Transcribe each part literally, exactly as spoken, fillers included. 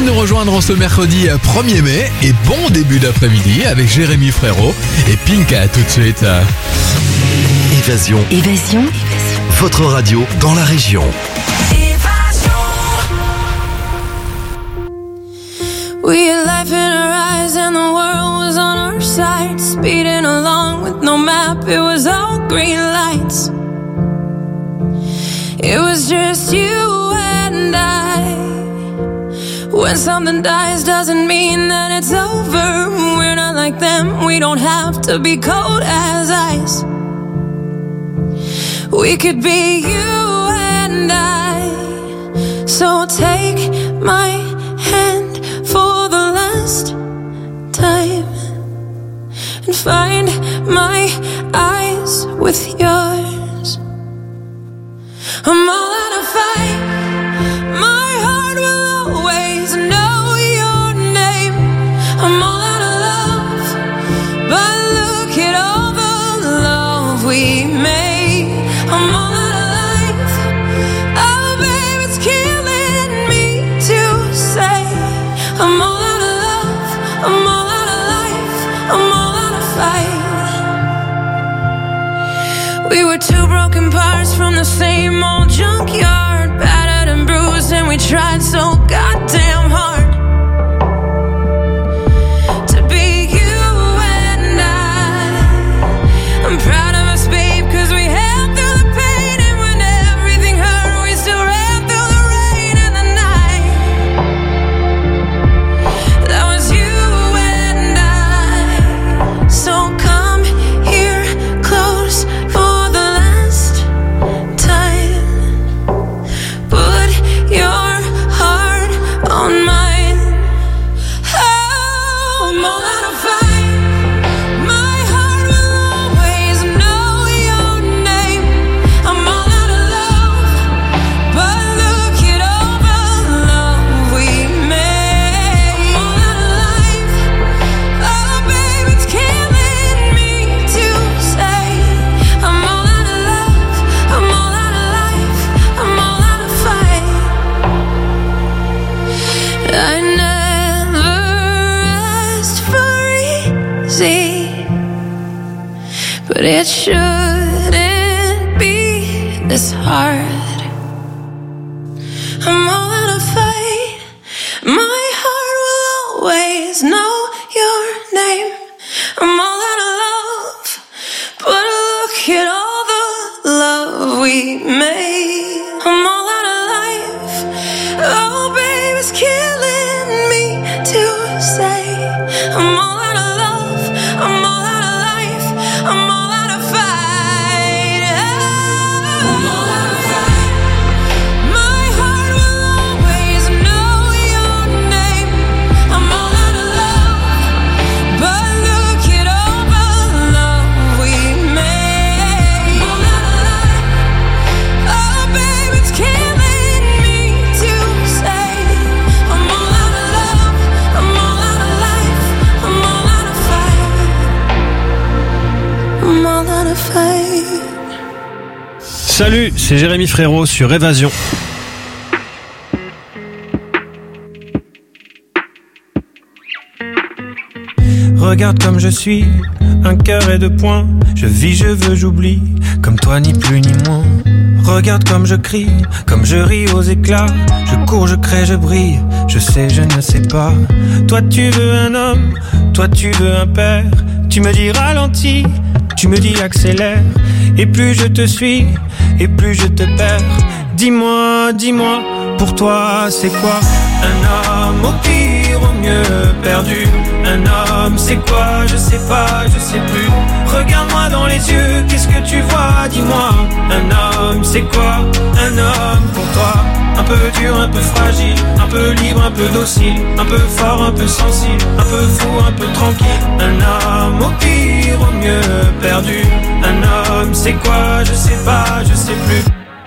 nous rejoindre en ce mercredi premier mai. Et bon début d'après-midi avec Jérémy Frérot et Pinka. Tout de suite. Évasion. Évasion. Votre radio dans la région. We had life in our eyes and the world was on our side. Speeding along with no map, it was all green lights. It was just you and I. When something dies doesn't mean that it's over. We're not like them, we don't have to be cold as ice. We could be you and I. So take my hand for the last time and find my eyes with yours. I'm all out of fight. My heart will always know your name. I'm all out of love, but look at all the love we made. I'm all out of life. Oh, babe, it's killing me to say. I'm all out of love. I'm all out of life. I'm all out of fight. We were two broken parts from the same old junkyard, battered and bruised, and we tried so goddamn hard to be you and I. I'm proud of us, babe, cause we held through the pain, and when everything hurt, we still ran through the rain and the night. That was you and I. So come here close for the last time. Put your heart on mine. Oh, I'm all out of fight. My heart will always know your name. I'm all out of love, but look at all the love we made. I'm all out of life. Oh, babe, it's killing me to say. I'm all out of love. I'm all out of life. I'm all out of fight. I never asked for easy, but it shouldn't be this hard. I'm all out of fight. My heart will always know your name. I'm all out of love, but look at all the love we made. I'm all out of life. Oh, babe, it's killing me to say. I'm all out of love. I'm all out of life. I'm all out of fight. I'm all out of fight. My heart will always know your name. I'm all out of love, but look at all the love we made. I'm all out of life. Oh, babe, it's killing me to say. I'm all out of love. I'm all out of life. I'm all out of fight. I'm all out of fight. Salut, c'est Jérémy Frérot sur Évasion. Regarde comme je suis, un cœur et deux poings. Je vis, je veux, j'oublie, comme toi ni plus ni moins. Regarde comme je crie, comme je ris aux éclats. Je cours, je crée, je brille, je sais, je ne sais pas. Toi tu veux un homme, toi tu veux un père. Tu me dis ralentis, tu me dis accélère. Et plus je te suis, et plus je te perds. Dis-moi, dis-moi, pour toi c'est quoi un homme, au pire, au mieux perdu? Un homme c'est quoi? Je sais pas, je sais plus. Regarde-moi dans les yeux, qu'est-ce que tu vois? Dis-moi, un homme c'est quoi? Un homme pour toi, un peu dur, un peu fragile, un peu libre, un peu docile, un peu fort, un peu sensible, un peu fou, un peu tranquille. Un homme au pire, au mieux perdu. Un homme c'est quoi? Je sais pas, je sais plus.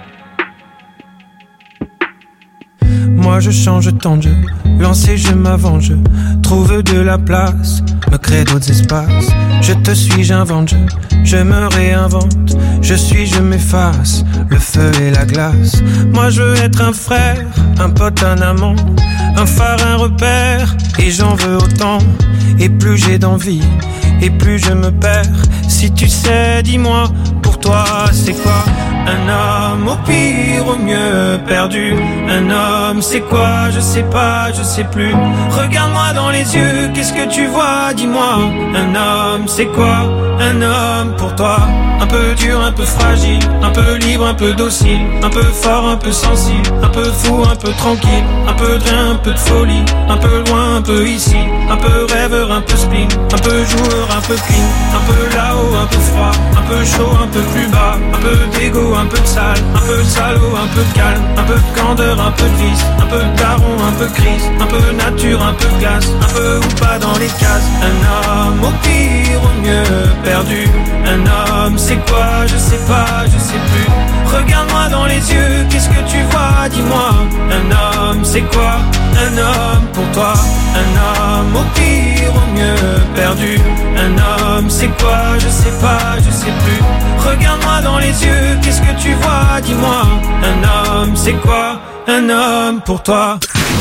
Moi je change tant de jeu, lancé je m'avance, je trouve de la place, me crée d'autres espaces. Je te suis, j'invente, je, je me réinvente. Je suis, je m'efface, le feu et la glace. Moi je veux être un frère, un pote, un amant. un phare, un repère, et j'en veux autant. Et plus j'ai d'envie, et plus je me perds. Si tu sais, dis-moi, pour toi c'est quoi un homme? Au pire, au mieux perdu. Un homme c'est quoi? Je sais pas, je sais plus. Regarde-moi dans les yeux, qu'est-ce que tu vois? Dis-moi, un homme c'est quoi un homme pour toi? Un peu dur, un peu fragile, un peu libre, un peu docile, un peu fort, un peu sensible, un peu fou, un peu tranquille, un peu de rien, un peu de folie, un peu loin, un peu ici, un peu rêveur, un peu spleen, un peu joueur, un peu clean, un peu là-haut, un peu froid, un peu chaud, un peu plus bas, un peu d'égo, un peu de sale, un peu de salaud, un peu de calme, un peu de candeur, un peu de vice, un peu de daron, un peu crise, un peu nature, un peu de glace, un peu ou pas dans les cases. Un homme au pire, au mieux perdu. Un homme c'est quoi? Je sais pas, je sais plus. Regarde-moi dans les yeux, qu'est-ce que tu vois? Dis-moi, un homme c'est quoi un homme pour toi? Un homme au pire, au mieux perdu. Un homme c'est quoi? Je sais pas, je sais plus. Regarde-moi dans les yeux, qu'est-ce que tu vois? Dis-moi, un homme c'est quoi un homme pour toi?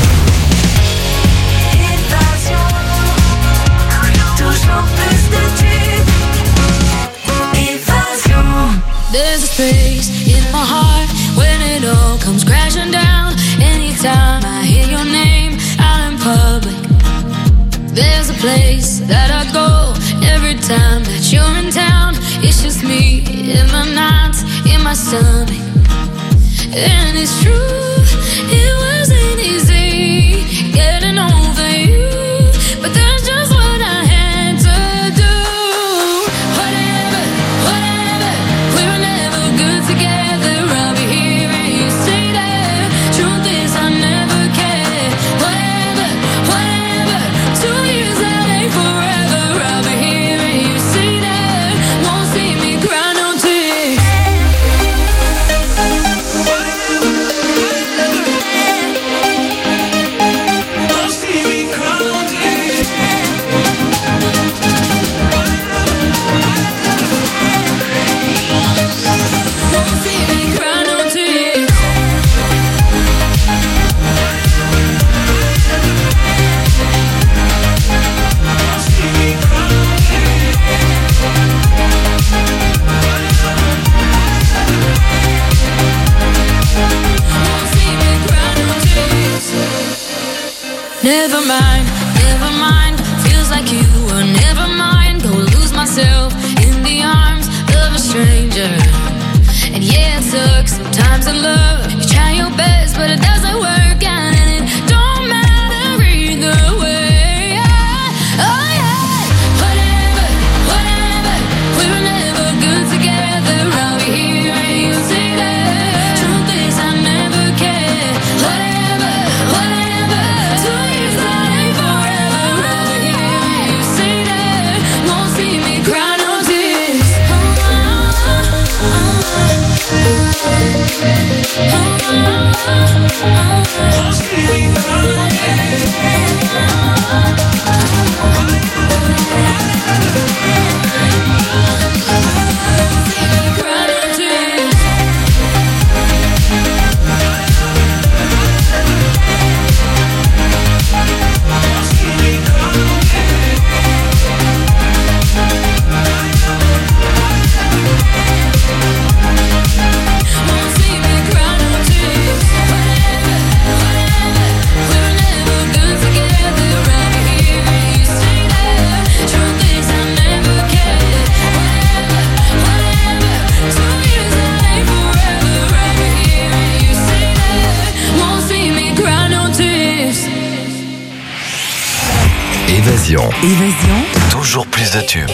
Toujours plus de tubes. Évasion. There's a space in my heart when it all comes crashing down. Anytime I hear your name out in public, there's a place that I go every time that you're in town. It's just me in my nights, in my stomach. And it's true, it wasn't easy getting over you, but that's just what I had to do. Whatever, whatever, we were never good together. I'll be here and you say that. Truth is I never cared. Whatever, whatever, two years that ain't forever. I'll be here and you say that. Won't see me cry no tears. Never mind, never mind. Feels like you were never mine. Go lose myself in the arms of a stranger. And yeah, it sucks sometimes in love. You try your best, but it doesn't work out, and it don't matter either way. Oh yeah, whatever, whatever. We were never good together. I'll be here and you say that. Truth is I never cared. Whatever, whatever. Two years that ain't forever. I'll be here and you say that. Won't see me cry no tears. Oh, oh, oh, Évasion. Évasion. Toujours plus de tubes.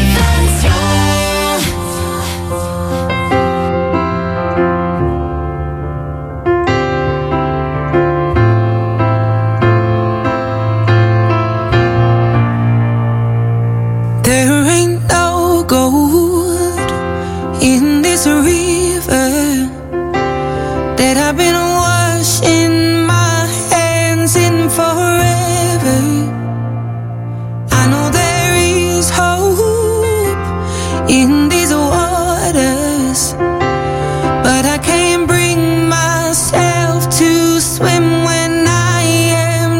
There ain't no gold in this river that I've been washing my hands in forever. I know there is hope in these waters, but I can't bring myself to swim when I am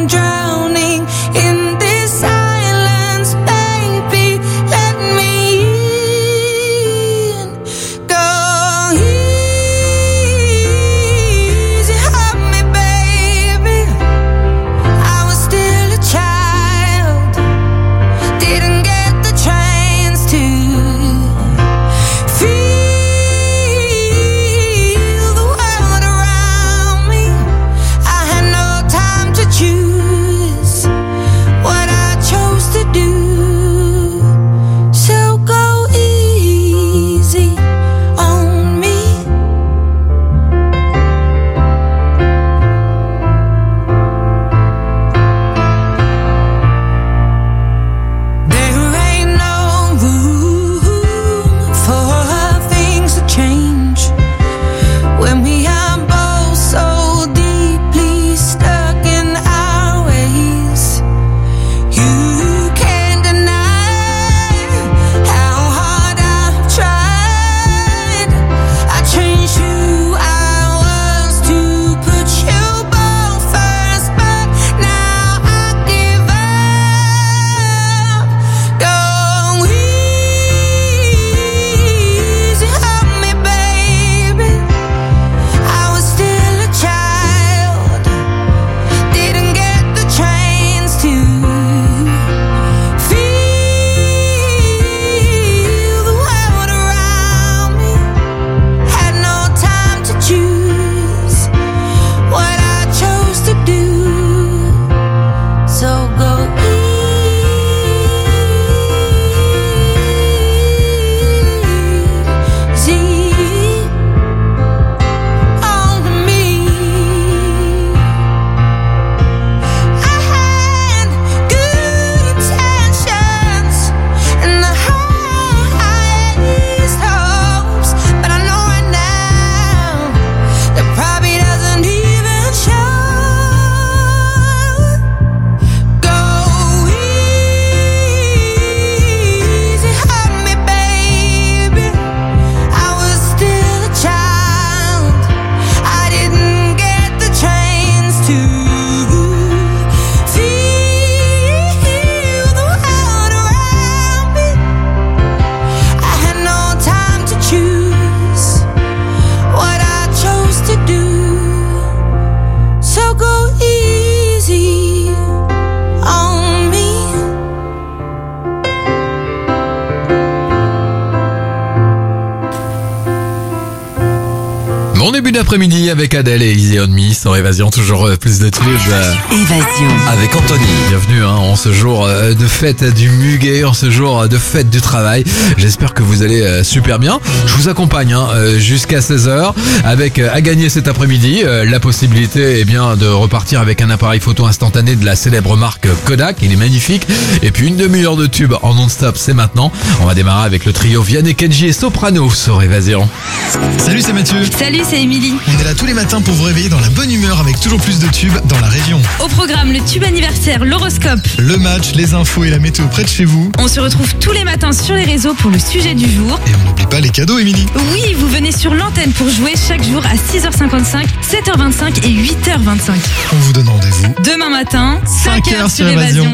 début d'après-midi avec Adèle et Easy on Me sur Évasion, toujours plus de tubes. Évasion avec Anthony. Bienvenue hein, en ce jour de fête du muguet, en ce jour de fête du travail. J'espère que vous allez super bien. Je vous accompagne hein, jusqu'à seize heures avec à gagner cet après-midi la possibilité eh bien, de repartir avec un appareil photo instantané de la célèbre marque Kodak. Il est magnifique. Et puis une demi-heure de tube en non-stop, c'est maintenant. On va démarrer avec le trio Vianney, Kenji et Soprano sur Évasion. Salut, c'est Mathieu. Salut, c'est Émilie. On est là tous les matins pour vous réveiller dans la bonne humeur avec toujours plus de tubes dans la région. Au programme, le tube anniversaire, l'horoscope, le match, les infos et la météo près de chez vous. On se retrouve tous les matins sur les réseaux pour le sujet du jour. Et on n'oublie pas les cadeaux, Émilie. Oui, vous venez sur l'antenne pour jouer chaque jour à six heures cinquante-cinq, sept heures vingt-cinq et huit heures vingt-cinq. On vous donne rendez-vous demain matin, cinq heures sur Évasion.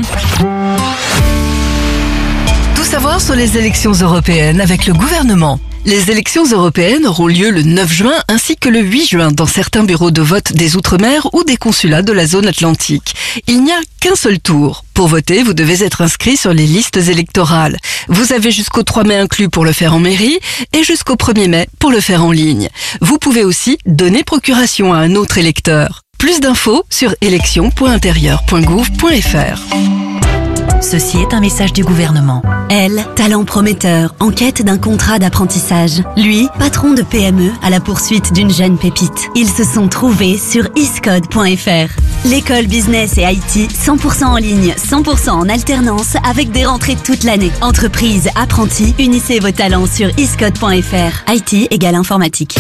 Tout savoir sur les élections européennes avec le gouvernement. Les élections européennes auront lieu le neuf juin ainsi que le huit juin dans certains bureaux de vote des Outre-mer ou des consulats de la zone atlantique. Il n'y a qu'un seul tour. Pour voter, vous devez être inscrit sur les listes électorales. Vous avez jusqu'au trois mai inclus pour le faire en mairie et jusqu'au premier mai pour le faire en ligne. Vous pouvez aussi donner procuration à un autre électeur. Plus d'infos sur élections point intérieur point gouv point fr. Ceci est un message du gouvernement. Elle, talent prometteur, en quête d'un contrat d'apprentissage. Lui, patron de P M E à la poursuite d'une jeune pépite. Ils se sont trouvés sur iscode point fr. L'école business et I T cent pour cent en ligne, cent pour cent en alternance avec des rentrées toute l'année. Entreprise, apprentis, unissez vos talents sur iscode point fr. I T égale informatique.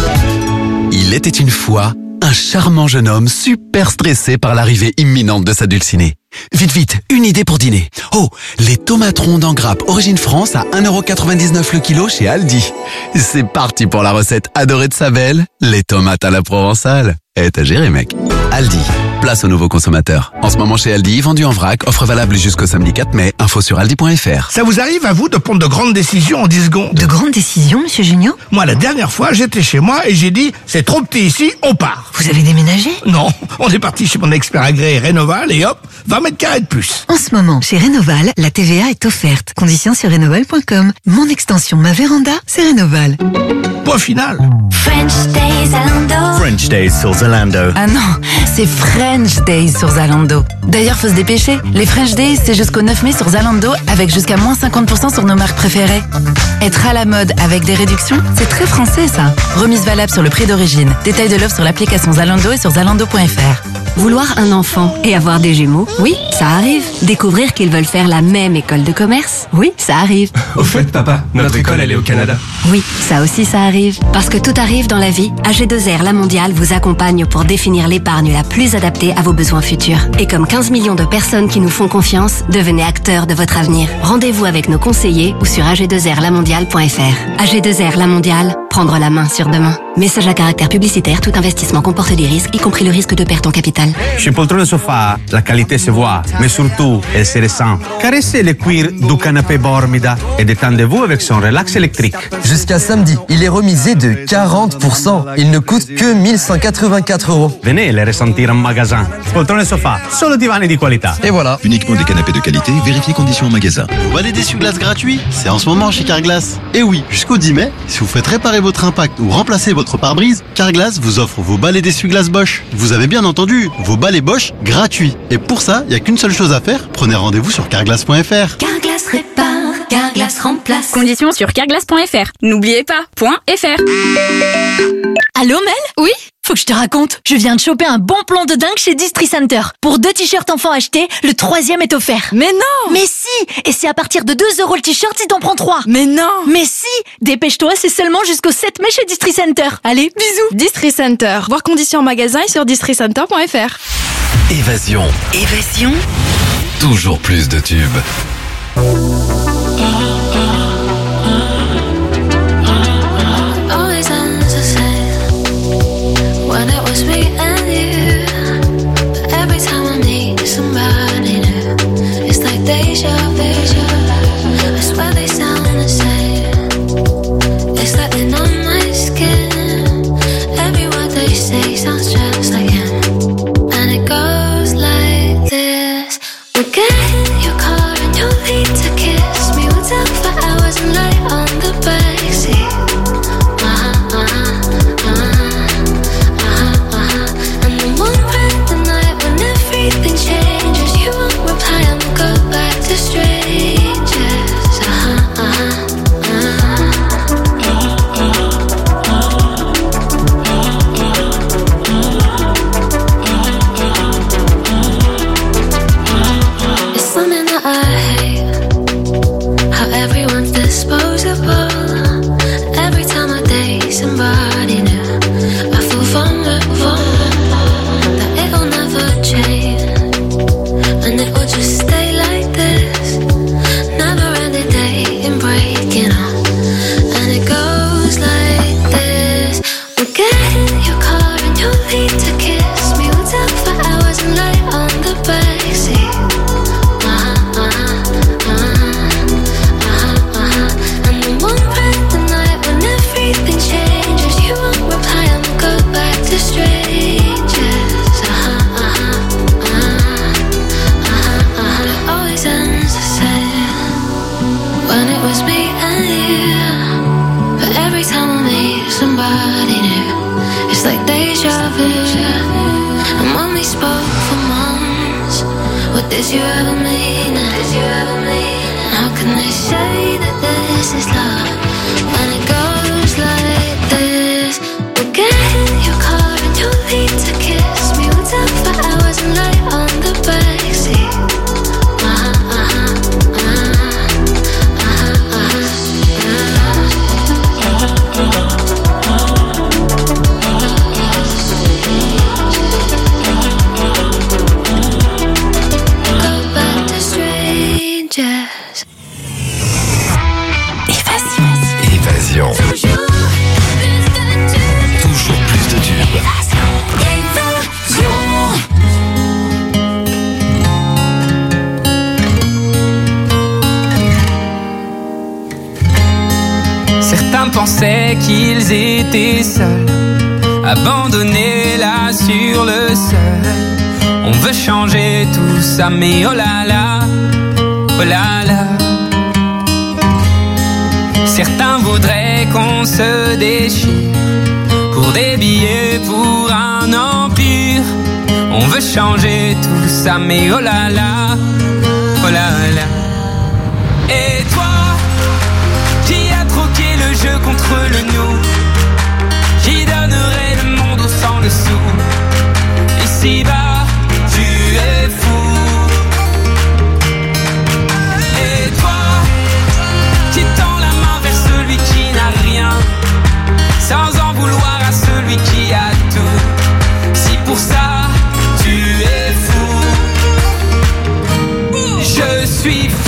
Il était une fois un charmant jeune homme super stressé par l'arrivée imminente de sa dulcinée. Vite, vite, une idée pour dîner. Oh, les tomates rondes en grappe origine France à un euro quatre-vingt-dix-neuf le kilo chez Aldi. C'est parti pour la recette adorée de sa belle, les tomates à la provençale. Eh, t'as géré, mec. Aldi, place aux nouveaux consommateurs. En ce moment chez Aldi, vendu en vrac, offre valable jusqu'au samedi quatre mai. Info sur aldi point fr. Ça vous arrive à vous de prendre de grandes décisions en dix secondes? De grandes décisions, monsieur Junio? Moi, la dernière fois, j'étais chez moi et j'ai dit, c'est trop petit ici, on part. Vous avez déménagé? Non, on est parti chez mon expert agréé Rénoval et hop, vingt mètres carrés de plus. En ce moment, chez Rénoval, la T V A est offerte. Conditions sur rénoval point com. Mon extension, ma véranda, c'est Rénoval. Point final. French Days Zalando. French Days sur Zalando. Ah non, c'est French Days sur Zalando. D'ailleurs, faut se dépêcher. Les French Days, c'est jusqu'au neuf mai sur Zalando avec jusqu'à moins cinquante pour cent sur nos marques préférées. Être à la mode avec des réductions, c'est très français ça. Remise valable sur le prix d'origine. Détail de l'offre sur l'application Zalando et sur zalando point fr. Vouloir un enfant et avoir des jumeaux, oui, ça arrive. Découvrir qu'ils veulent faire la même école de commerce, oui, ça arrive. Au fait, papa, notre école, elle est au Canada. Oui, ça aussi, ça arrive. Parce que tout arrive dans la vie, A G deux R La Mondiale vous accompagne pour définir l'épargne la plus adaptée à vos besoins futurs. Et comme quinze millions de personnes qui nous font confiance, devenez acteurs de votre avenir. Rendez-vous avec nos conseillers ou sur a g deux r la mondiale point fr. A G deux R La Mondiale, prendre la main sur demain. Message à caractère publicitaire, tout investissement comporte des risques, y compris le risque de perte en capital. Chez Poltrone Sofa, la qualité se voit, mais surtout, elle se ressent. Caressez le cuir du canapé Bormida et détendez-vous avec son relax électrique. Jusqu'à samedi, il est remisé de quarante pour cent. Il ne coûte que mille cent quatre-vingt-quatre euros. Venez le ressentir en magasin. Poltrone Sofa, solo divani di qualità. Et voilà. Uniquement des canapés de qualité, vérifiez conditions en magasin. Vous valez d'essuie-glace gratuit? C'est en ce moment chez Carglass. Et oui, jusqu'au dix mai, si vous faites réparer votre impact ou remplacer votre pare-brise, Carglass vous offre vos balais d'essuie-glace Bosch. Vous avez bien entendu, vos balais Bosch gratuits. Et pour ça, il n'y a qu'une seule chose à faire, prenez rendez-vous sur carglass point fr. Carglass répare, Carglass remplace. Conditions sur carglass point fr. N'oubliez pas, point .fr. Allô Mel? Oui? Faut que je te raconte, je viens de choper un bon plan de dingue chez Distri Center. Pour deux t-shirts enfants achetés, le troisième est offert. Mais non! Mais si! Et c'est à partir de deux euros le t-shirt si t'en prends trois. Mais non! Mais si! Dépêche-toi, c'est seulement jusqu'au sept mai chez Distri Center. Allez, bisous! Distri Center. Voir conditions en magasin et sur distri center point fr. Évasion. Évasion. Toujours plus de tubes. Deja vu, I swear they sound the same. It's like they're on my skin. Every word they say sounds just like him. And it goes like this. We'll get in your car and you'll lead to kiss. familiar, but every time I meet somebody new, it's like deja vu. And when we spoke for months, what did you ever mean? Did you ever mean? How can they say that this is love when it goes like this? We'll get in your car and you'll need to kiss me. We'll talk for hours and lie on the backseat. Uh-huh, uh-huh, uh-huh, uh-huh, Go back to strangers. Évasion. Toujours plus de tubes. Certains pensaient qu'ils étaient seuls, abandonnés là sur le sol. On veut changer tout ça, mais oh là là, oh là là. Certains voudraient qu'on se déchire pour des billets, pour un empire. On veut changer tout ça, mais oh là là, oh là là. Et toi, qui a troqué le jeu contre le nous, qui donnerait le monde au sang le sou. Ici-bas, tu es fou. Et toi, qui tend la main vers celui qui n'a rien, sans en vouloir à celui qui a tout. Si pour ça, tu es fou, je suis fou.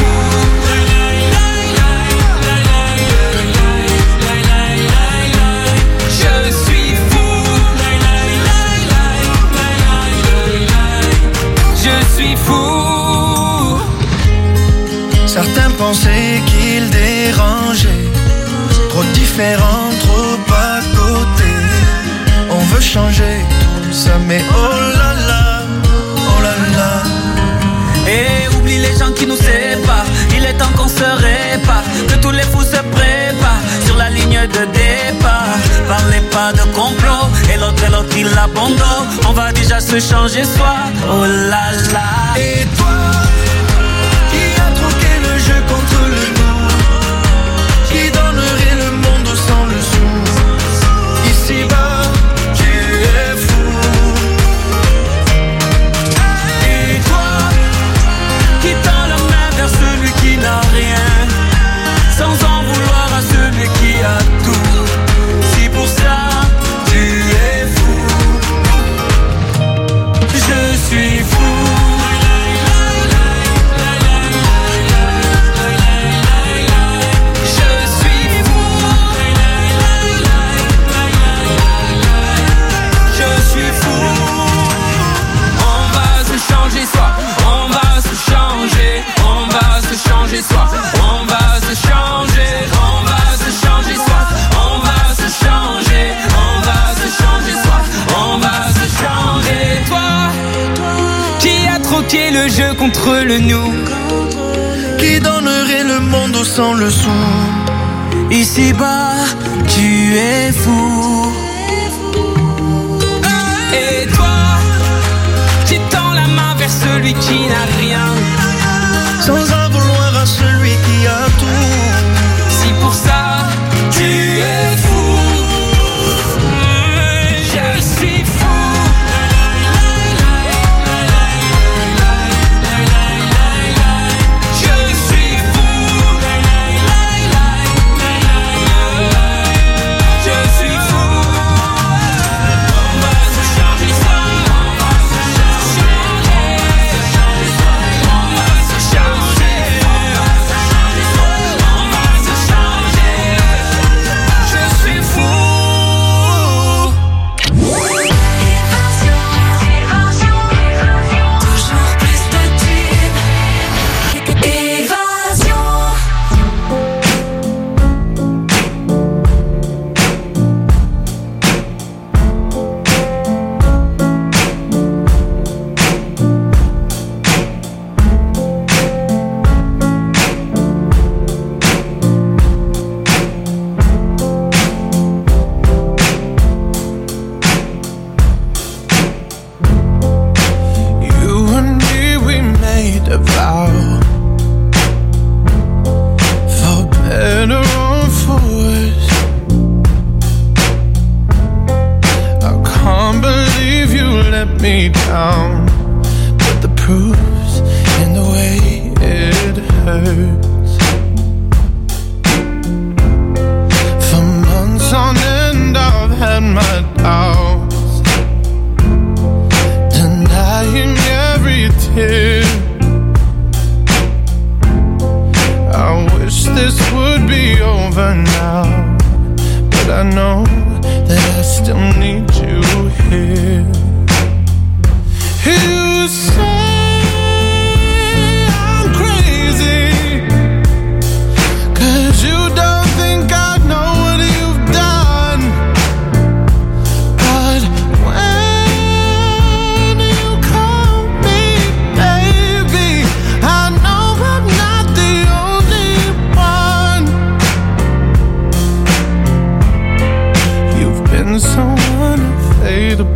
Certains pensaient qu'ils dérangeaient, trop différents, trop à côté. On veut changer tout ça, mais oh là là, oh là là. Et oublie les gens qui nous séparent, il est temps qu'on se répare, que tous les fous se préparent sur la ligne de départ. Parlez pas de complot, et l'autre et l'autre il abandonne. On va déjà se changer soi, oh là là. Et toi, je contre le nous, qui donnerait le monde sans le sou. Ici-bas, tu es fou. Et toi, qui tend la main vers celui qui n'a rien, sans en vouloir à celui qui a tout. Si pour ça, tu es fou, je suis fou. On va se changer, on va se changer soi. On va se changer, on va se changer soi. On va se changer, on va se changer soi. On va se changer. Toi, qui a troqué le jeu contre le nous, qui donnerait le monde sans le sou. Ici-bas, tu es fou. Et toi, qui tend la main vers celui qui n'a rien, sans en vouloir à celui qui a tout. Si pour ça, tu es fou, je suis fou. Je suis fou. Je suis fou. On va se changer ça. On va se changer. On va se changer. words. For months on end I've had my doubts, denying every tear. I wish this would be over now, but I know that I still need you here. You say I'm crazy, 'cause you don't think I know what you've done. But when you call me baby, I know I'm not the only one. You've been so unfadable.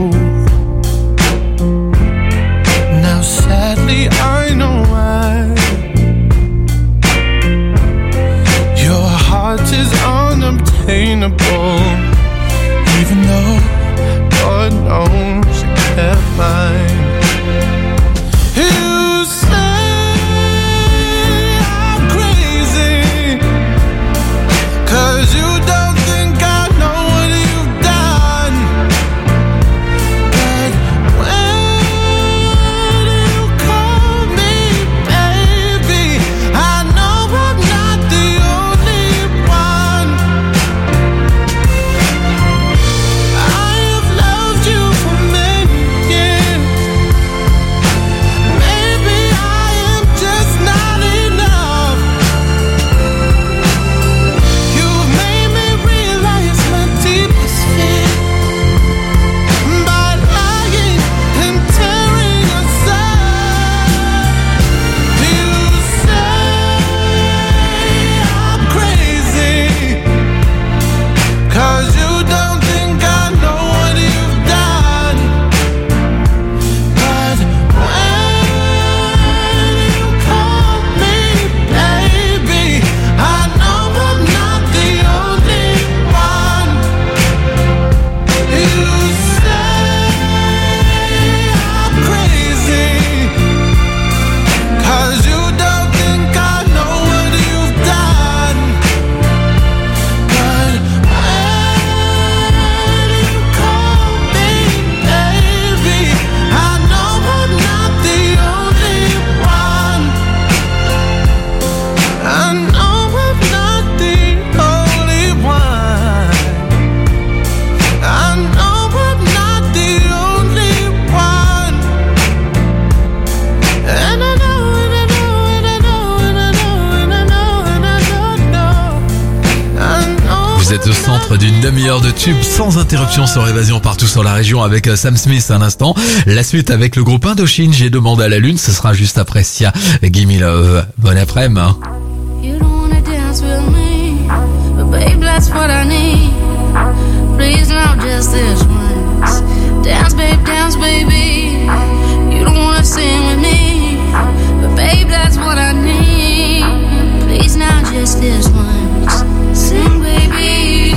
Now sadly I know why. Your heart is unobtainable, even though God knows you kept mine. You say I'm crazy, 'cause you don't think I know what you've done. But when you call me baby, I know I'm not the only one. I have loved you for many years. Maybe I am just not enough. You've made me realize my deepest fear by lying and tearing us up. You say I'm crazy, 'cause you don't think I know what you've done. But when you call me baby, I know I'm not the only one. You say I'm crazy, 'cause you don't think I know what you've done. But when you call me baby, I know I'm not the only one. I know I'm not the only one. I know I'm not the only one. And I know, and I know, and I know, and I know, and I know, and I don't know. I know. Vous êtes au centre d'une demi-heure de tubes sans interruption sur Évasion partout sur la région avec euh, Sam Smith un instant. La suite avec le groupe Indochine, J'ai demandé à la lune, ce sera juste après Sia, Gimme Love. Bon après-midi. hein. You don't wanna dance with me, but babe, that's what I need. Please, now just this once. Dance, babe, dance, baby. You don't wanna sing with me, but babe, that's what I need. Please, now just this once. Sing, baby.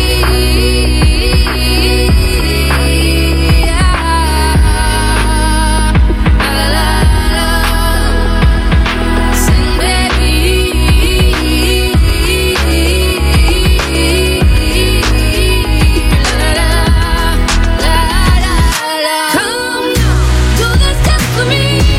Sing, baby. Come do this dance for me.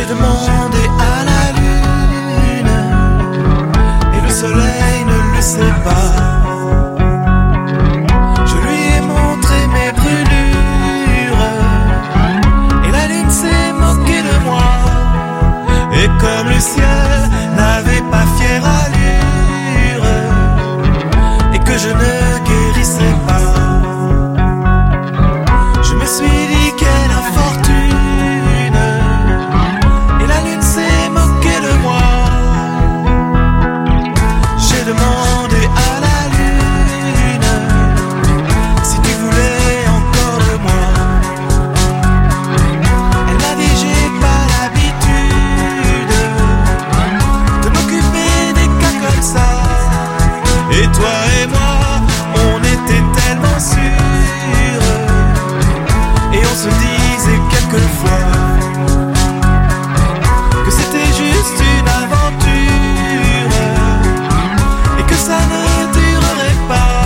demandé à la lune et le soleil ne le sait pas. Je lui ai montré mes brûlures et la lune s'est moquée de moi. Et comme le ciel n'avait pas fière allure et que je ne guérissais pas, je me suis dit quelle infortune, et la lune s'est moquée de moi. J'ai demandé à la lune si tu voulais encore de moi. Elle m'a dit j'ai pas l'habitude de m'occuper des cas comme ça. Et toi et moi, on était tellement sûrs, et on se disait quelquefois que c'était juste une aventure et que ça ne durerait pas.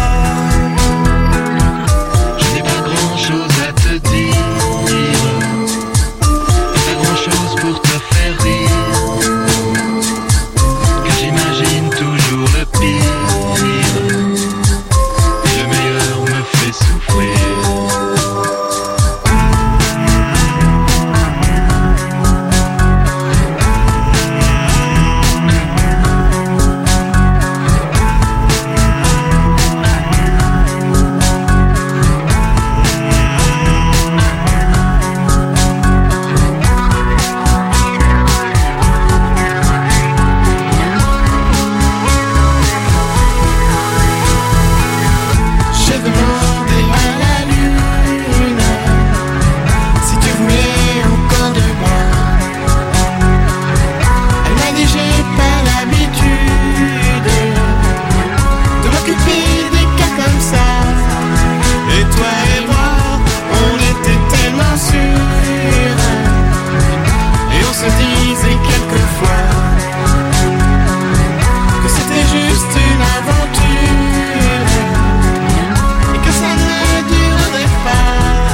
Je n'ai pas grand chose à te dire, pas grand chose pour te faire rire, car j'imagine toujours le pire, et le meilleur me fait souffrir. J'ai demandé à la lune si tu voulais encore de moi. Elle m'a dit j'ai pas l'habitude de m'occuper des cas comme ça. Et toi et moi, on était tellement sûrs, et on se disait quelquefois que c'était juste une aventure et que ça ne durerait pas.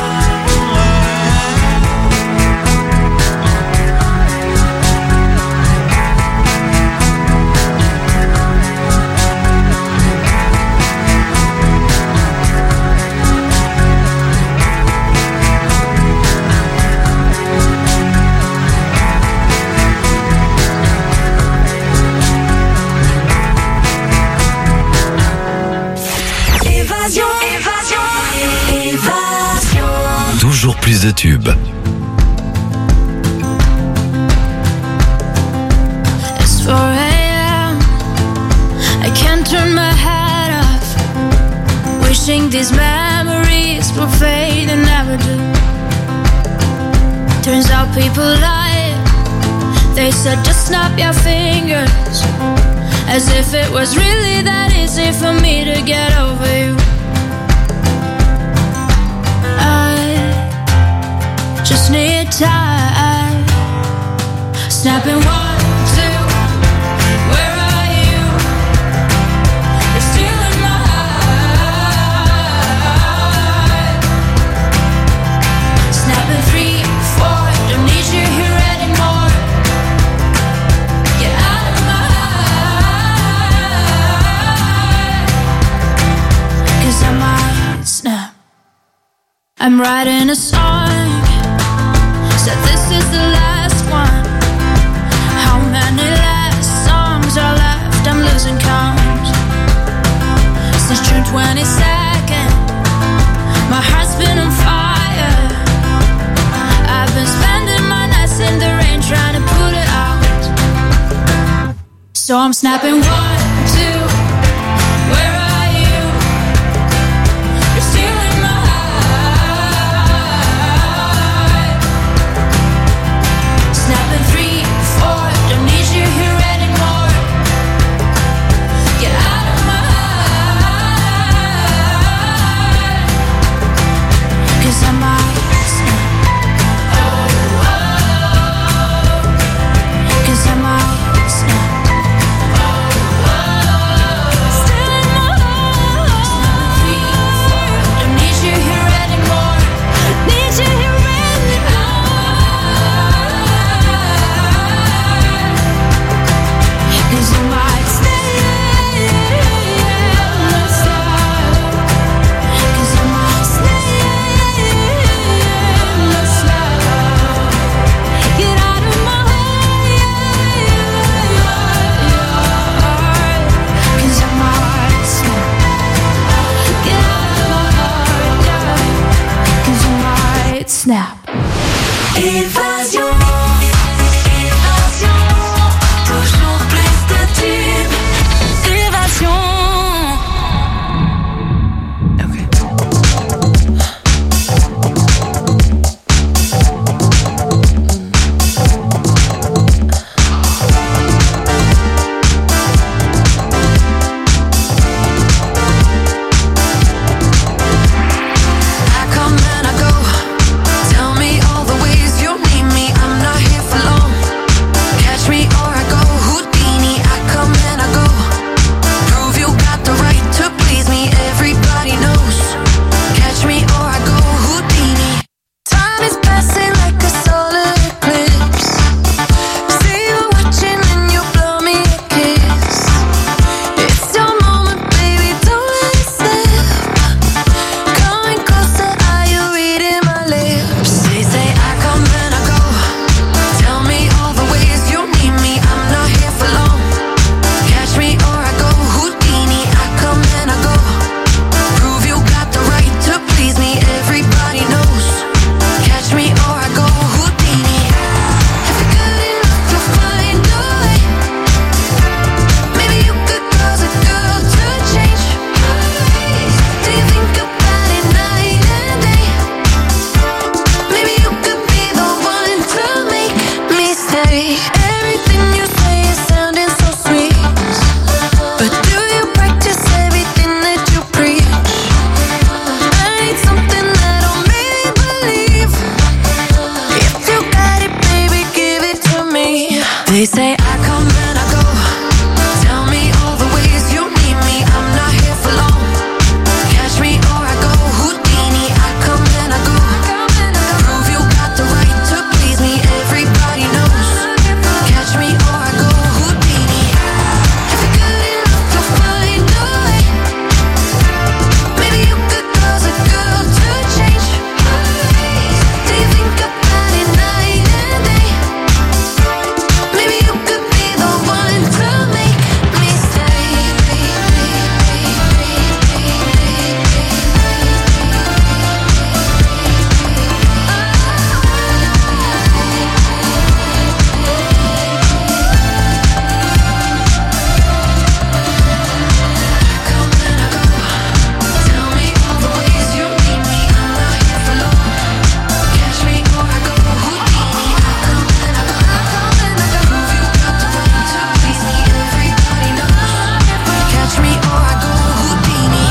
Évasion, évasion, évasion. Toujours plus de tubes. It's four a.m. I can't turn my head off, wishing these memories will fade and never do. Turns out people lie. They said just snap your fingers, as if it was really that easy for me to get over you. I just need time. Snapping one, two, where are you? You're still in my heart. Snapping three, four, don't need you here anymore. Get out of my heart, 'cause I might snap. I'm writing a song, said this is the last one. How many last songs are left? I'm losing count. Since June twenty-second, my heart's been on fire. I've been spending my nights in the rain trying to put it out. So I'm snapping one, two, where are you? You're still in my heart. Snapping three, four, don't need you here anymore. Get out of my heart, 'cause I might snap. Oh, oh, 'cause I might snap. Oh, oh. They say I come and I go. Tell me all the ways you need me. I'm not here for long. Catch me or I go Houdini. I come and I go. Prove you got the right to please me. Everybody knows. Catch me or I go Houdini. If you're good enough to find a way, maybe you could cause a girl to change. Do you think about it night and day? Maybe you could be the one to make me stay. Tell me all the ways you need me. I'm not here for long. Catch me or I go Houdini. I come and I go. Prove you got the right to please me. Everybody knows. Catch me or I go Houdini.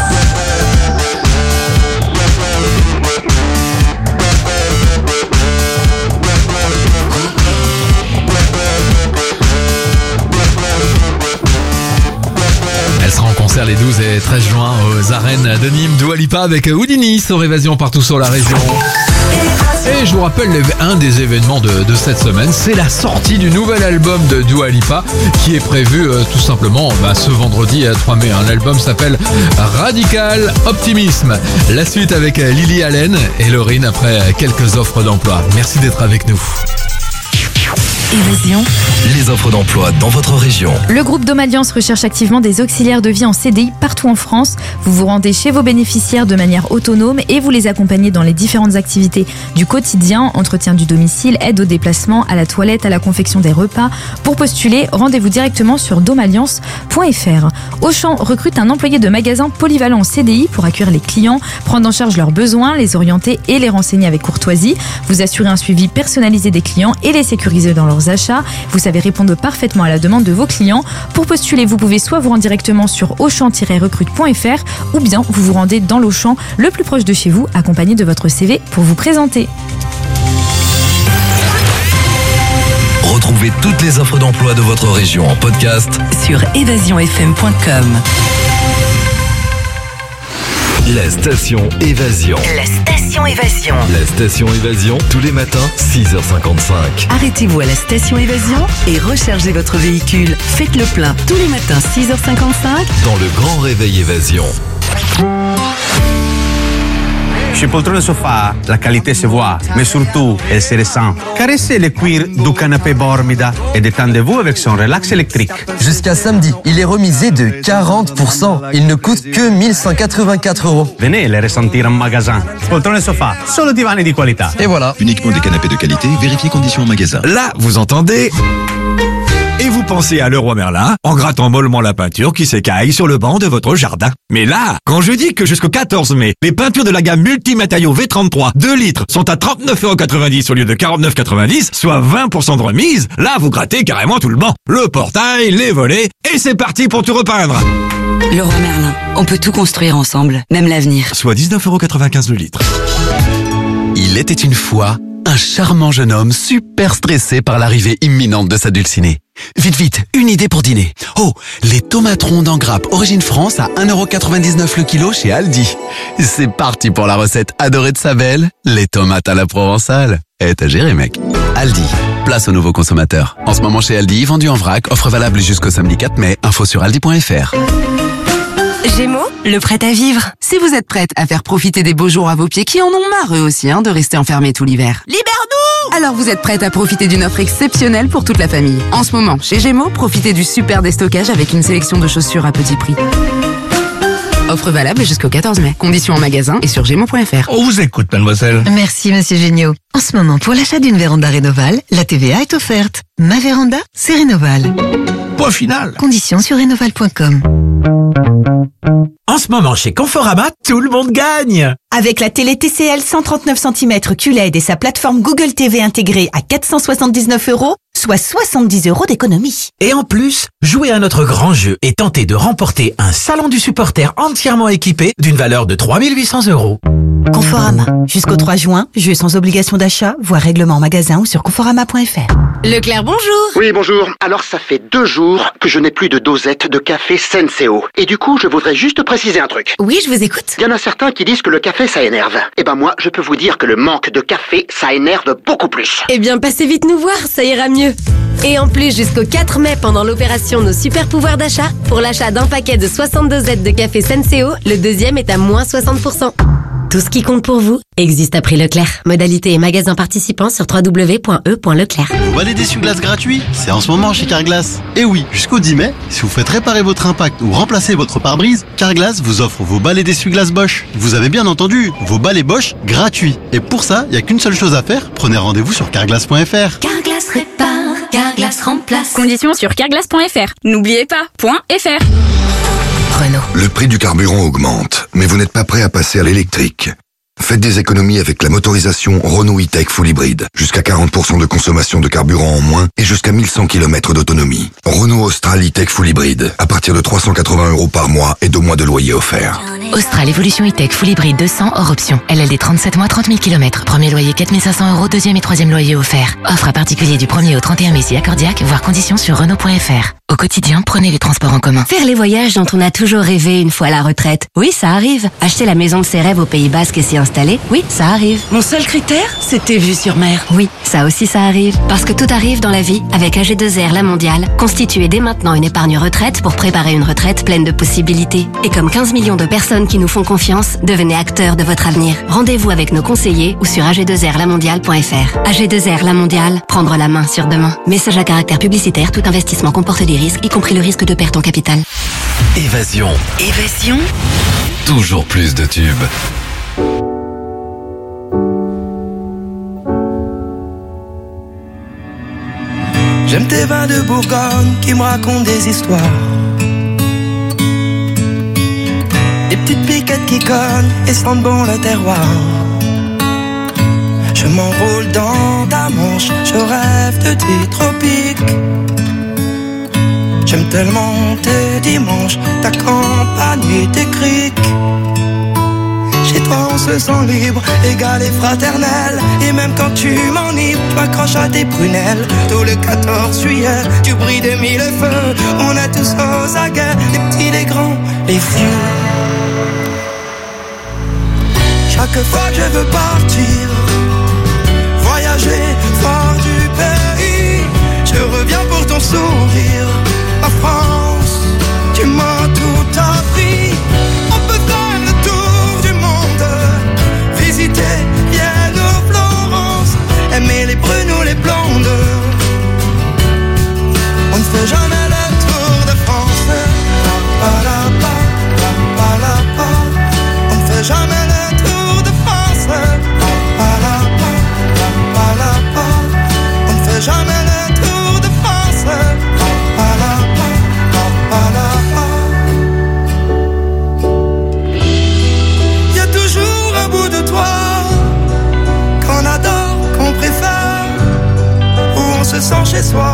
Elle sera en concert les douze et treize juin aux arènes de Nîmes. Dua Lipa avec Houdini sur Évasion partout sur la région. Et je vous rappelle un des événements de, de cette semaine, c'est la sortie du nouvel album de Dua Lipa qui est prévu euh, tout simplement bah, ce vendredi trois mai. Hein. L'album s'appelle Radical Optimisme. La suite avec Lily Allen et Laurine après quelques offres d'emploi. Merci d'être avec nous. Évasion. Les offres d'emploi dans votre région. Le groupe Dôme Alliance recherche activement des auxiliaires de vie en C D I partout en France. Vous vous rendez chez vos bénéficiaires de manière autonome et vous les accompagnez dans les différentes activités du quotidien, entretien du domicile, aide au déplacement, à la toilette, à la confection des repas. Pour postuler, rendez-vous directement sur dôme alliance point f r. Auchan recrute un employé de magasin polyvalent en C D I pour accueillir les clients, prendre en charge leurs besoins, les orienter et les renseigner avec courtoisie. Vous assurez un suivi personnalisé des clients et les sécuriser dans leurs achats. Vous savez répondre parfaitement à la demande de vos clients. Pour postuler, vous pouvez soit vous rendre directement sur auchan tiret recrute point f r ou bien vous vous rendez dans l'Auchan le plus proche de chez vous, accompagné de votre C V pour vous présenter. Retrouvez toutes les offres d'emploi de votre région en podcast sur évasion f m point com. La station Évasion. La station Évasion. La station Évasion, tous les matins, six heures cinquante-cinq. Arrêtez-vous à la station Évasion et rechargez votre véhicule. Faites le plein tous les matins, six heures cinquante-cinq. Dans le grand réveil Évasion. Chez Poltrone Sofa, la qualité se voit, mais surtout, elle se ressent. Caressez le cuir du canapé Bormida et détendez-vous avec son relax électrique. Jusqu'à samedi, il est remisé de quarante pour cent. Il ne coûte que mille cent quatre-vingt-quatre euros. Venez les ressentir en magasin. Poltrone Sofa, solo divani di qualità. Et voilà. Uniquement des canapés de qualité, vérifiez conditions en magasin. Là, vous entendez? Et vous pensez à Leroy Merlin en grattant mollement la peinture qui s'écaille sur le banc de votre jardin. Mais là, quand je dis que jusqu'au quatorze mai, les peintures de la gamme multimatériaux V trente-trois deux litres sont à trente-neuf euros quatre-vingt-dix au lieu de quarante-neuf euros quatre-vingt-dix, soit vingt pour cent de remise, là vous grattez carrément tout le banc. Le portail, les volets, et c'est parti pour tout repeindre. Leroy Merlin, on peut tout construire ensemble, même l'avenir. Soit dix-neuf euros quatre-vingt-quinze le litre. Il était une fois un charmant jeune homme super stressé par l'arrivée imminente de sa dulcinée. Vite, vite, une idée pour dîner. Oh, les tomates rondes en grappe Origine France à un euro quatre-vingt-dix-neuf le kilo chez Aldi. C'est parti pour la recette adorée de sa belle, les tomates à la provençale. Eh, t'as géré, mec. Aldi, place aux nouveaux consommateurs. En ce moment chez Aldi, vendu en vrac, offre valable jusqu'au samedi quatre mai. Info sur aldi point f r. Gémeaux, le prêt à vivre. Si vous êtes prête à faire profiter des beaux jours à vos pieds qui en ont marre eux aussi hein, de rester enfermés tout l'hiver. Libère-nous! Alors vous êtes prête à profiter d'une offre exceptionnelle pour toute la famille. En ce moment, chez Gémeaux, profitez du super déstockage avec une sélection de chaussures à petit prix. Offre valable jusqu'au quatorze mai. Conditions en magasin et sur gémeaux point f r. On vous écoute, mademoiselle. Merci, monsieur Géniaud. En ce moment, pour l'achat d'une véranda Rénoval, la T V A est offerte. Ma véranda, c'est Rénoval. Point final. Conditions sur rénoval point com. En ce moment, chez Conforama, tout le monde gagne! Avec la télé T C L cent trente-neuf centimètres Q L E D et sa plateforme Google T V intégrée à quatre cent soixante-dix-neuf euros, soit soixante-dix euros d'économie. Et en plus, jouez à notre grand jeu et tentez de remporter un salon du supporter entièrement équipé d'une valeur de trois mille huit cents euros. Conforama. Jusqu'au trois juin, jeu sans obligation d'achat, voire règlement en magasin ou sur conforama point f r. Leclerc, bonjour. Oui, bonjour. Alors, ça fait deux jours que je n'ai plus de dosette de café Senseo. Et du coup, je voudrais juste préciser un truc. Oui, je vous écoute. Il y en a certains qui disent que le café, ça énerve. Eh ben moi, je peux vous dire que le manque de café, ça énerve beaucoup plus. Eh bien, passez vite nous voir, ça ira mieux. Et en plus, jusqu'au quatre mai, pendant l'opération Nos Super Pouvoirs d'achat, pour l'achat d'un paquet de soixante-deux dosettes de café Senseo, le deuxième est à moins soixante pour cent. Tout ce qui compte pour vous existe à prix Leclerc. Modalité et magasin participants sur w w w point e point leclerc. Vos balais d'essuie-glace gratuits, c'est en ce moment chez Carglass. Et oui, jusqu'au dix mai, si vous faites réparer votre impact ou remplacer votre pare-brise, Carglass vous offre vos balais d'essuie-glace Bosch. Vous avez bien entendu, vos balais Bosch gratuits. Et pour ça, il n'y a qu'une seule chose à faire, prenez rendez-vous sur carglass point f r. Carglass répare, Carglass remplace. Conditions sur carglass point f r. N'oubliez pas, .fr. Renault. Le prix du carburant augmente, mais vous n'êtes pas prêt à passer à l'électrique. Faites des économies avec la motorisation Renault E-Tech Full Hybrid. Jusqu'à quarante pour cent de consommation de carburant en moins et jusqu'à mille cent kilomètres d'autonomie. Renault Austral E-Tech Full Hybrid. À partir de trois cent quatre-vingts euros par mois et deux mois de loyer offert. Austral Evolution E-Tech Full Hybrid deux cents hors option. L L D trente-sept mois, trente mille kilomètres. Premier loyer quatre mille cinq cents euros, deuxième et troisième loyer offert. Offre à particulier du premier au trente et un mai si accordiaque, voire conditions sur Renault point f r. Au quotidien, prenez les transports en commun. Faire les voyages dont on a toujours rêvé une fois à la retraite. Oui, ça arrive. Acheter la maison de ses rêves au Pays Basque et s'y installer. Oui, ça arrive. Mon seul critère, c'était vue sur mer. Oui, ça aussi ça arrive. Parce que tout arrive dans la vie. Avec A G deux R La Mondiale, constituez dès maintenant une épargne retraite pour préparer une retraite pleine de possibilités. Et comme quinze millions de personnes qui nous font confiance, devenez acteurs de votre avenir. Rendez-vous avec nos conseillers ou sur a g deux r la mondiale point f r. A G deux R La Mondiale, prendre la main sur demain. Message à caractère publicitaire, tout investissement comporte des risques, y compris le risque de perte en capital. Évasion. Évasion. Toujours plus de tubes. J'aime tes vins de Bourgogne qui me racontent des histoires. Des petites piquettes qui cognent et sentent bon le terroir. Je m'enroule dans ta manche, je rêve de tes tropiques. J'aime tellement tes dimanches, ta campagne et tes criques. Chez toi on se sent libre, égal et fraternel. Et même quand tu m'enivres, tu m'accroches à tes prunelles. Tout le quatorze juillet, tu brilles des mille feux. On est tous aux aguets, les petits, les grands, les vieux. Chaque fois que je veux partir, voyager fort du pays, je reviens pour ton sourire. En France, tu m'as tout appris. On peut faire le tour du monde, visiter Vienne ou Florence, aimer les brunes ou les blondes. On ne fait jamais le tour de France. Pa, pa, la, pa, pa, pa, la, pa. On ne fait jamais le tour de France. Pa, pa, la, pa, pa, pa, la, pa. On ne fait jamais le tour de France. Pa, pa, la, pa, pa, pa, la, pa. Y a toujours un bout de toi qu'on adore, qu'on préfère, où on se sent chez soi.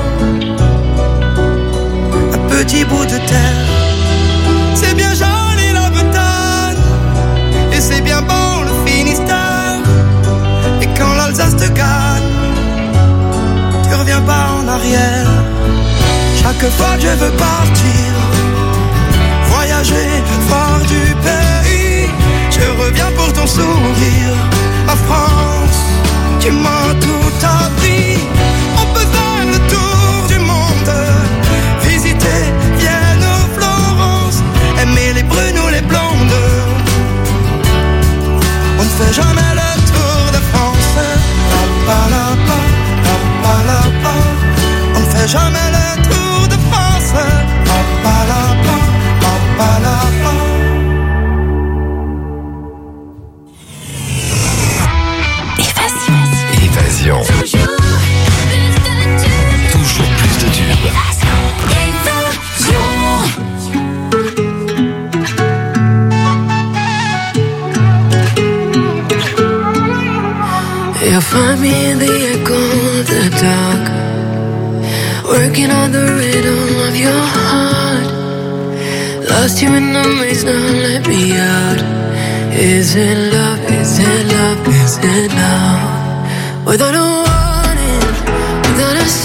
Un petit bout de terre, c'est bien joli la Bretagne, et c'est bien bon le Finistère. Et quand l'Alsace te gagne, tu reviens pas en arrière. Chaque fois que je veux partir, voyager fort du pays, je reviens pour ton sourire. En France, tu m'as tout appris. On peut faire le tour du monde, visiter Vienne ou Florence, aimer les brunes ou les blondes. On ne fait jamais le tour de France. Pa, pa, la, pa, pa, pa, la, pa. On ne fait jamais le tour de France. Pa, pa, la, pa, pa, pa, la, pa. Évasion. Toujours plus de tubes. You'll find me in the echo of the dark, working on the rhythm of your heart. Lost you in the maze, now let me out. Is it love, is it love, is it love? Without a warning, without a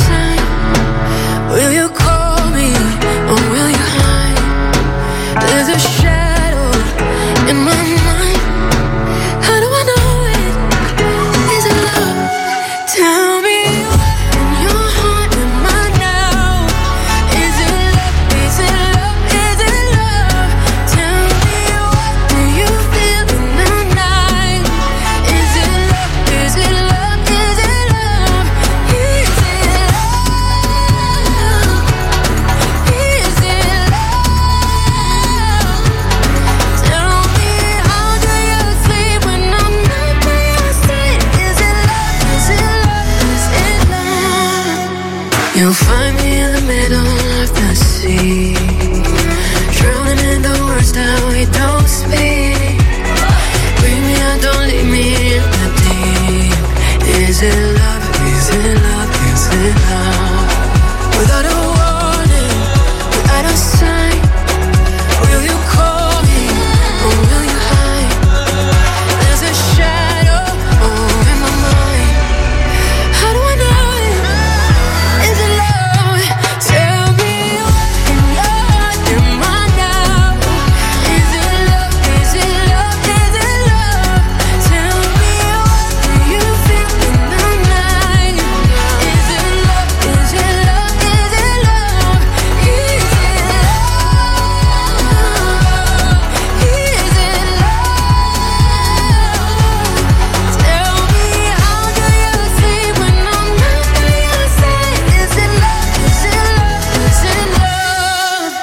words now we don't speak. Bring me out, don't leave me in the deep. Is it love? Is it love? Is it love? Without a warning, without a sign, will you call me or will you hide? There's a shadow over my mind. How do I know it? Is it love? Tell me what am I now? Is it love? Is it love? Is it love? Tell me what do you feel in the night? Is it love? Is it love? Is it love? Is it love? Is it love? Tell me how do you sleep when I'm not by your side? Is it love? Is it love? Is it love?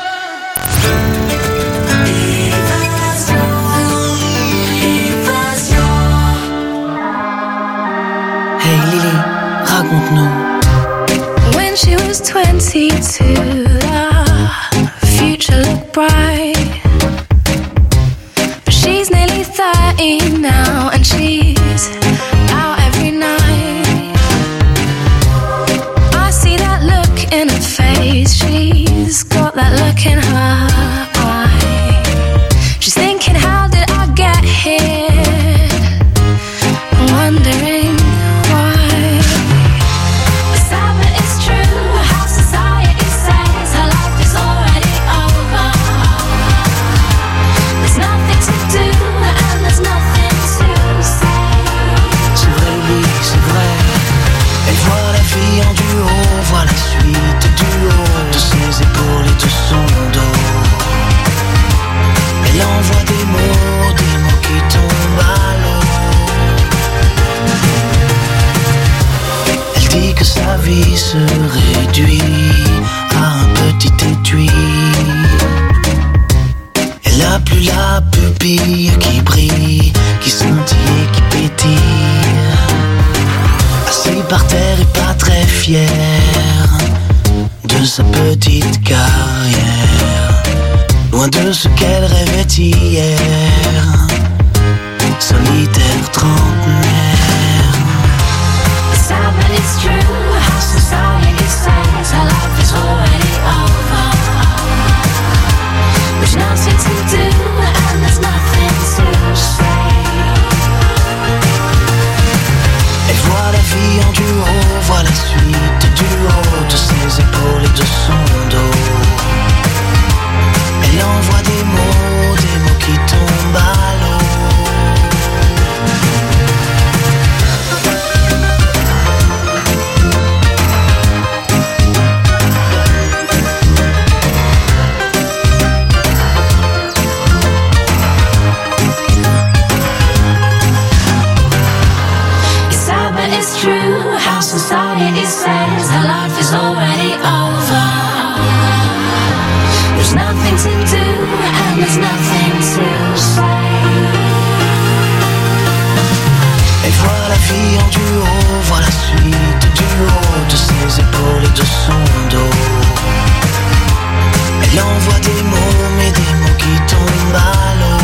Hey Lily, raconte-nous. When she was twenty-two, the future looked bright. But she's nearly thirty now, and she's out every night. I see that look in her face, she's got that look in her eye. She's thinking, how did I get here? Wondering why. Sad but it's true, how society says her life is already over. There's nothing to do and there's nothing to say. C'est vrai, oui, c'est vrai. Elle voit la vie en duo, voit la suite du haut de ses épaules et de son dos. Elle envoie des mots, des mots qui tombent à l'eau. Elle dit que sa vie se réduit à un petit étui. Elle a plus la pupille qui brille, qui scintille et qui pétille. Assis par terre et pas très fière de sa petite carrière, loin de ce qu'elle rêvait hier, solitaire trentenaire. Sad but it's true, how society says her life is already over. There's nothing to do and there's nothing to say. Elle voit la vie en duo, voit la suite du haut de ses épaules et de son dos. Elle envoie des mots, des mots qui tombent à l'eau. It's sad but it's true, how society says her life is already over. There's nothing to do and there's nothing to say. Elle voit la vie en duo, voit la suite du haut de ses épaules et de son dos. Elle envoie des mots, mais des mots qui tombent à l'eau.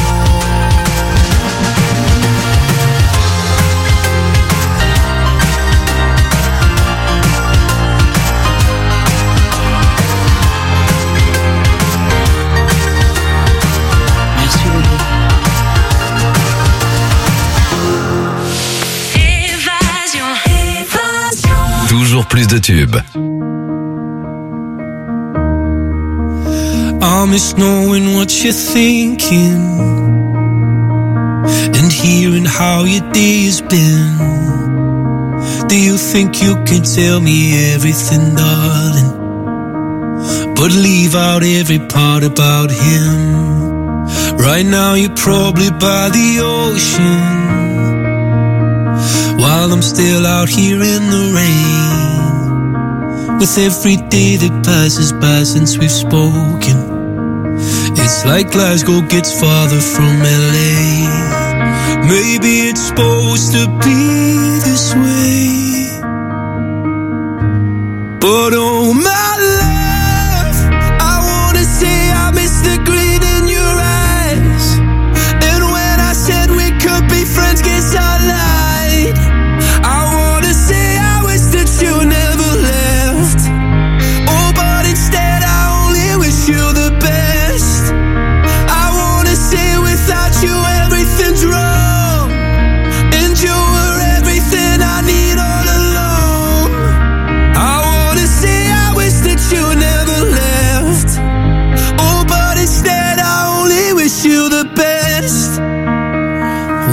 Merci Lily. Toujours plus de tubes. I miss knowing what you're thinking and hearing how your day has been. Do you think you can tell me everything, darling, but leave out every part about him? Right now you're probably by the ocean, while I'm still out here in the rain. With every day that passes by since we've spoken, it's like Glasgow gets farther from L A. Maybe it's supposed to be this way, but oh my love, I wanna say I miss the grin in your eyes.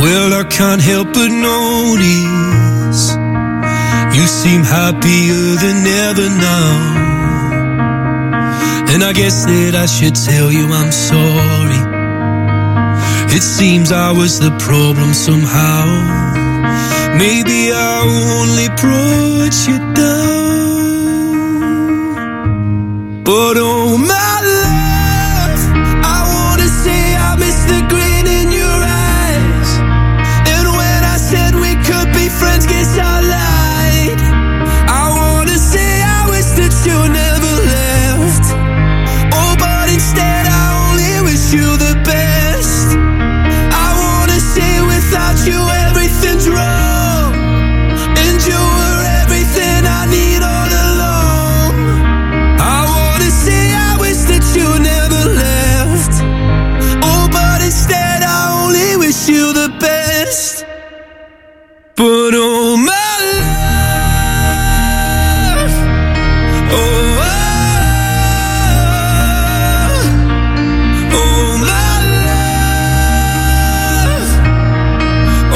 Well, I can't help but notice you seem happier than ever now. And I guess that I should tell you I'm sorry. It seems I was the problem somehow. Maybe I only brought you down. But oh my love, I wanna say I miss the grin in your eyes. And when I said we could be friends, guess I lied. I wanna say I wish that you never left. Oh, but instead I only wish you the best. I wanna say without you everything's wrong, and you were everything I need all along. I wanna say I wish that you never left. Oh, but instead I only wish you the best. But oh my love, oh, oh, oh my love, oh,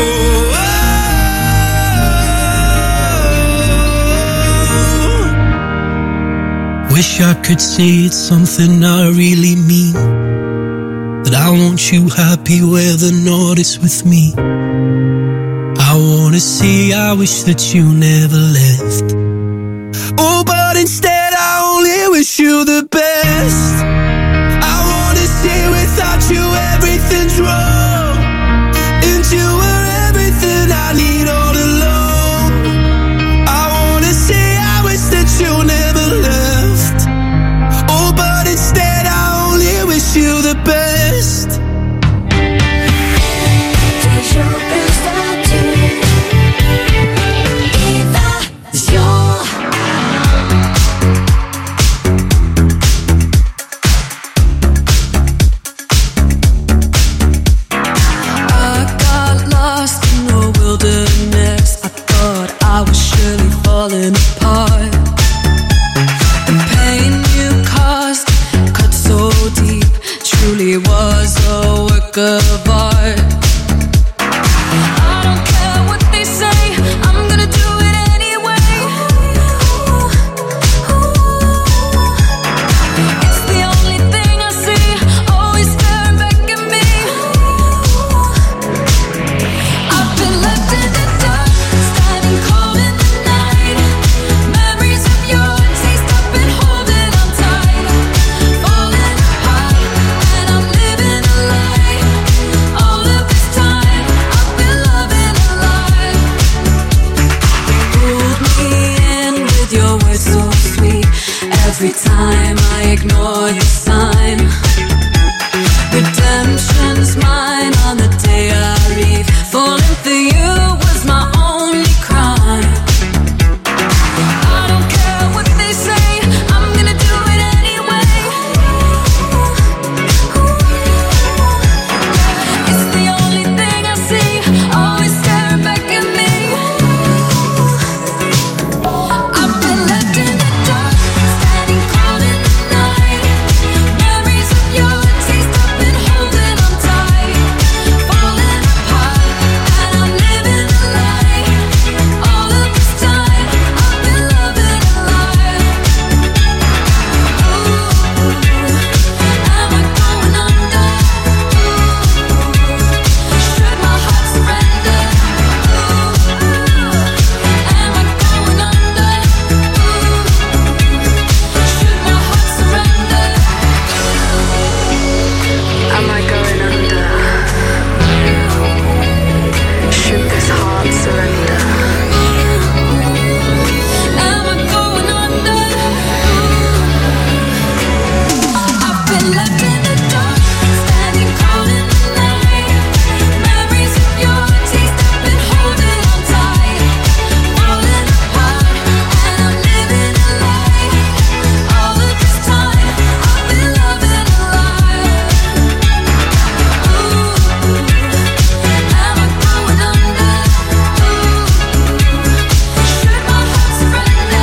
oh. Wish I could say it's something I really mean, that I want you happy where the north is with me. I wanna say I wish that you never left. Oh, but instead I only wish you the best. I wanna say without you everything's wrong, and you were everything I need all along. I wanna say I wish that you never left. Oh, but instead I only wish you the best. Falling apart. The pain you caused cut so deep, truly was a work of art. I don't care what they say, I'm gonna do it anyway. It's the only thing I see, always staring back at me. I've been left in the dark, standing cold in the night. Memories of your taste, I've been holding on tight. Falling apart, and I'm living a lie. All of this time, I've been loving a lie. Pulled me in with your words so sweet. Every time I ignore your sign.